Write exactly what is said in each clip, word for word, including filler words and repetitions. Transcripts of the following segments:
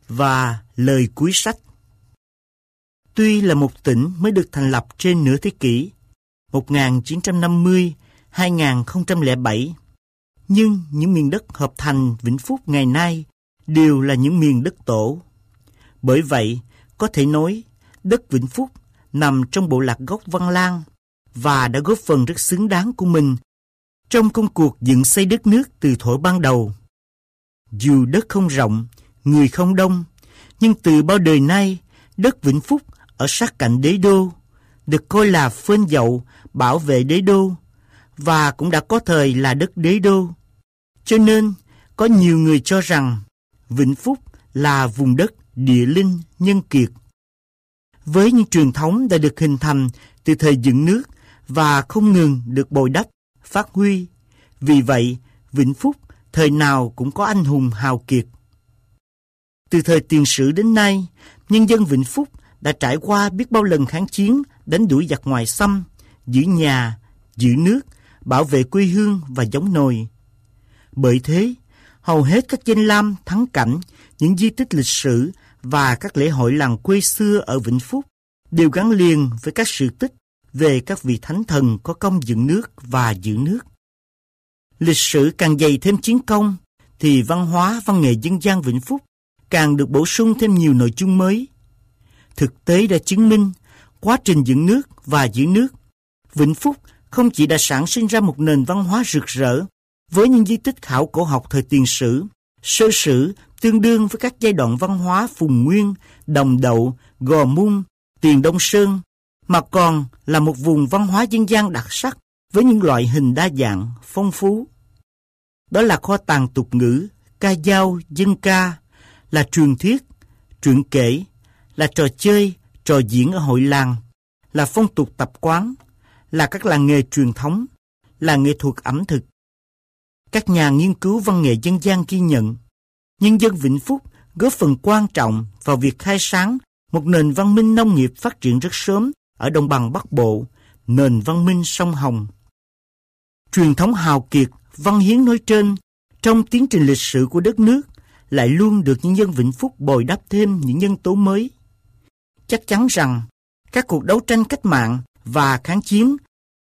và lời cuối sách. Tuy là một tỉnh mới được thành lập trên nửa thế kỷ một nghìn chín trăm năm mươi đến hai nghìn không trăm lẻ bảy, nhưng những miền đất hợp thành Vĩnh Phúc ngày nay đều là những miền đất tổ. Bởi vậy, có thể nói đất Vĩnh Phúc nằm trong bộ lạc gốc Văn Lang và đã góp phần rất xứng đáng của mình trong công cuộc dựng xây đất nước từ thuở ban đầu. Dù đất không rộng, người không đông, nhưng từ bao đời nay, đất Vĩnh Phúc ở sát cạnh đế đô được coi là phên dậu bảo vệ đế đô và cũng đã có thời là đất đế đô. Cho nên, có nhiều người cho rằng Vĩnh Phúc là vùng đất địa linh nhân kiệt. Với những truyền thống đã được hình thành từ thời dựng nước và không ngừng được bồi đắp, phát huy, vì vậy Vĩnh Phúc thời nào cũng có anh hùng hào kiệt. Từ thời tiền sử đến nay, nhân dân Vĩnh Phúc đã trải qua biết bao lần kháng chiến, đánh đuổi giặc ngoài xâm, giữ nhà, giữ nước, bảo vệ quê hương và giống nồi. Bởi thế, hầu hết các danh lam thắng cảnh, những di tích lịch sử và các lễ hội làng quê xưa ở Vĩnh Phúc đều gắn liền với các sự tích về các vị thánh thần có công dựng nước và giữ nước. Lịch sử càng dày thêm chiến công, thì văn hóa, văn nghệ dân gian Vĩnh Phúc càng được bổ sung thêm nhiều nội dung mới. Thực tế đã chứng minh, quá trình dựng nước và giữ nước, Vĩnh Phúc không chỉ đã sản sinh ra một nền văn hóa rực rỡ với những di tích khảo cổ học thời tiền sử, sơ sử tương đương với các giai đoạn văn hóa Phùng Nguyên, Đồng Đậu, Gò Mung, Tiền Đông Sơn, mà còn là một vùng văn hóa dân gian đặc sắc với những loại hình đa dạng, phong phú. Đó là kho tàng tục ngữ, ca dao, dân ca, là truyền thuyết, truyện kể, là trò chơi, trò diễn ở hội làng, là phong tục tập quán, là các làng nghề truyền thống, là nghệ thuật ẩm thực. Các nhà nghiên cứu văn nghệ dân gian ghi nhận, nhân dân Vĩnh Phúc góp phần quan trọng vào việc khai sáng một nền văn minh nông nghiệp phát triển rất sớm ở đồng bằng Bắc Bộ, nền văn minh sông Hồng. Truyền thống hào kiệt, văn hiến nói trên, trong tiến trình lịch sử của đất nước, lại luôn được nhân dân Vĩnh Phúc bồi đắp thêm những nhân tố mới. Chắc chắn rằng, các cuộc đấu tranh cách mạng và kháng chiến,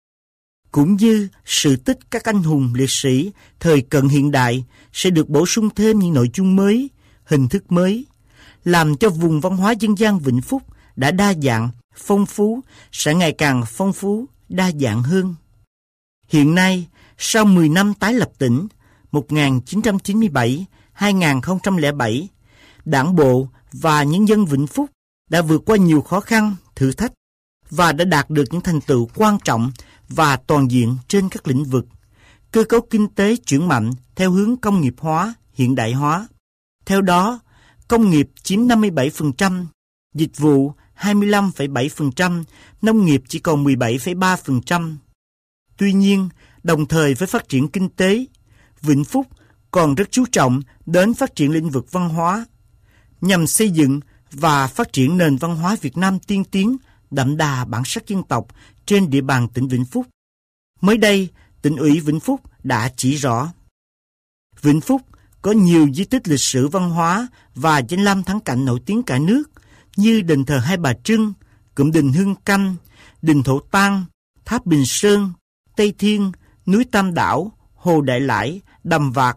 cũng như sự tích các anh hùng liệt sĩ thời cận hiện đại sẽ được bổ sung thêm những nội dung mới, hình thức mới, làm cho vùng văn hóa dân gian Vĩnh Phúc đã đa dạng, phong phú, sẽ ngày càng phong phú, đa dạng hơn. Hiện nay, sau mười năm tái lập tỉnh, một nghìn chín trăm chín mươi bảy đến hai nghìn không trăm lẻ bảy, Đảng bộ và nhân dân Vĩnh Phúc đã vượt qua nhiều khó khăn, thử thách và đã đạt được những thành tựu quan trọng và toàn diện trên các lĩnh vực. Cơ cấu kinh tế chuyển mạnh theo hướng công nghiệp hóa, hiện đại hóa. Theo đó, công nghiệp chiếm năm mươi bảy phần trăm, dịch vụ hai mươi lăm phẩy bảy phần trăm, nông nghiệp chỉ còn mười bảy phẩy ba phần trăm. Tuy nhiên, đồng thời với phát triển kinh tế, Vĩnh Phúc còn rất chú trọng đến phát triển lĩnh vực văn hóa, nhằm xây dựng và phát triển nền văn hóa Việt Nam tiên tiến, đậm đà bản sắc dân tộc trên địa bàn tỉnh Vĩnh Phúc. Mới đây, tỉnh ủy Vĩnh Phúc đã chỉ rõ, Vĩnh Phúc có nhiều di tích lịch sử văn hóa và danh lam thắng cảnh nổi tiếng cả nước như đền thờ Hai Bà Trưng, cụm đình Hương Canh, đình Thổ Tang, tháp Bình Sơn, Tây Thiên, núi Tam Đảo, Hồ Đại Lải, Đầm Vạc,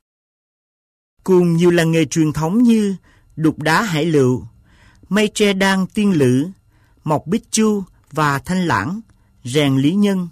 cùng nhiều làng nghề truyền thống như đục đá Hải Lựu, mây tre đan Tiên Lữ, mộc Bích Chu và Thanh Lãng, rèn Lý Nhân.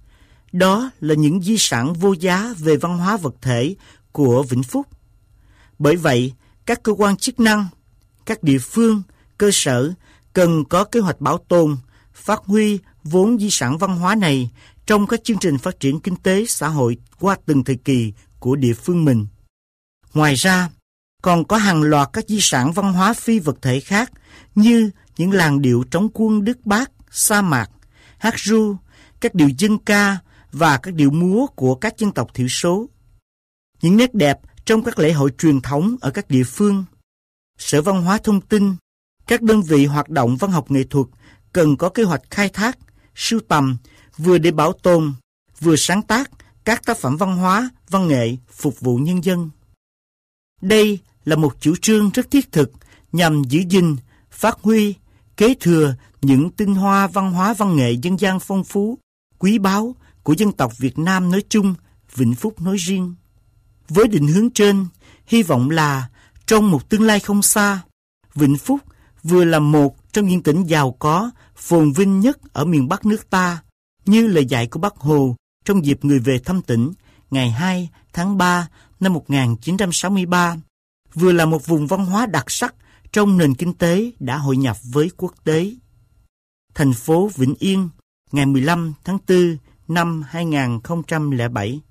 Đó là những di sản vô giá về văn hóa vật thể của Vĩnh Phúc. Bởi vậy, các cơ quan chức năng, các địa phương, cơ sở cần có kế hoạch bảo tồn, phát huy vốn di sản văn hóa này trong các chương trình phát triển kinh tế xã hội qua từng thời kỳ của địa phương mình. Ngoài ra, còn có hàng loạt các di sản văn hóa phi vật thể khác như những làn điệu trống quân Đức Bác, Sa Mạc, hát ru, các điệu dân ca và các điệu múa của các dân tộc thiểu số. Những nét đẹp trong các lễ hội truyền thống ở các địa phương. Sở Văn hóa Thông tin, các đơn vị hoạt động văn học nghệ thuật cần có kế hoạch khai thác, sưu tầm, vừa để bảo tồn, vừa sáng tác các tác phẩm văn hóa, văn nghệ phục vụ nhân dân. Đây là một chủ trương rất thiết thực nhằm giữ gìn, phát huy, kế thừa những tinh hoa văn hóa văn nghệ dân gian phong phú, quý báu của dân tộc Việt Nam nói chung, Vĩnh Phúc nói riêng. Với định hướng trên, hy vọng là trong một tương lai không xa, Vĩnh Phúc vừa là một trong những tỉnh giàu có, phồn vinh nhất ở miền Bắc nước ta, như lời dạy của Bác Hồ trong dịp người về thăm tỉnh ngày hai tháng ba năm một nghìn chín trăm sáu mươi ba, vừa là một vùng văn hóa đặc sắc trong nền kinh tế đã hội nhập với quốc tế. Thành phố Vĩnh Yên, ngày mười lăm tháng tư năm hai nghìn không trăm lẻ bảy.